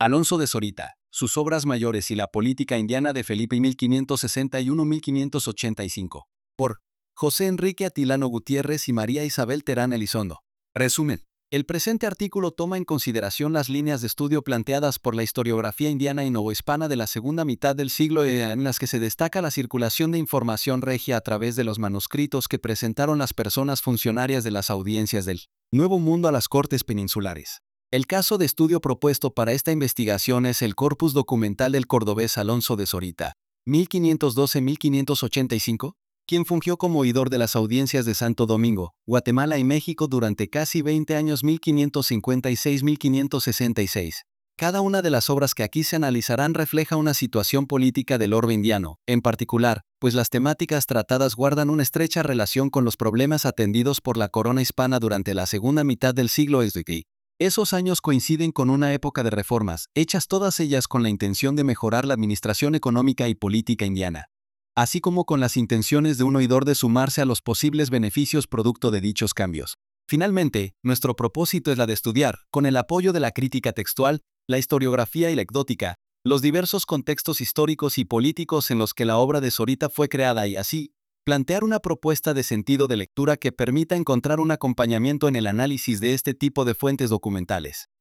Alonso de Zorita, sus obras mayores y la política indiana de Felipe 1561-1585. Por José Enrique Atilano Gutiérrez y María Isabel Terán Elizondo. Resumen. El presente artículo toma en consideración las líneas de estudio planteadas por la historiografía indiana y novohispana de la segunda mitad del siglo en las que se destaca la circulación de información regia a través de los manuscritos que presentaron las personas funcionarias de las audiencias del Nuevo Mundo a las Cortes Peninsulares. El caso de estudio propuesto para esta investigación es el corpus documental del cordobés Alonso de Zorita, 1512-1585, quien fungió como oidor de las audiencias de Santo Domingo, Guatemala y México durante casi 20 años 1556-1566. Cada una de las obras que aquí se analizarán refleja una situación política del orbe indiano, en particular, pues las temáticas tratadas guardan una estrecha relación con los problemas atendidos por la corona hispana durante la segunda mitad del siglo XX. Esos años coinciden con una época de reformas, hechas todas ellas con la intención de mejorar la administración económica y política indiana, así como con las intenciones de un oidor de sumarse a los posibles beneficios producto de dichos cambios. Finalmente, nuestro propósito es la de estudiar, con el apoyo de la crítica textual, la historiografía y la ecdótica, los diversos contextos históricos y políticos en los que la obra de Zorita fue creada y así, plantear una propuesta de sentido de lectura que permita encontrar un acompañamiento en el análisis de este tipo de fuentes documentales.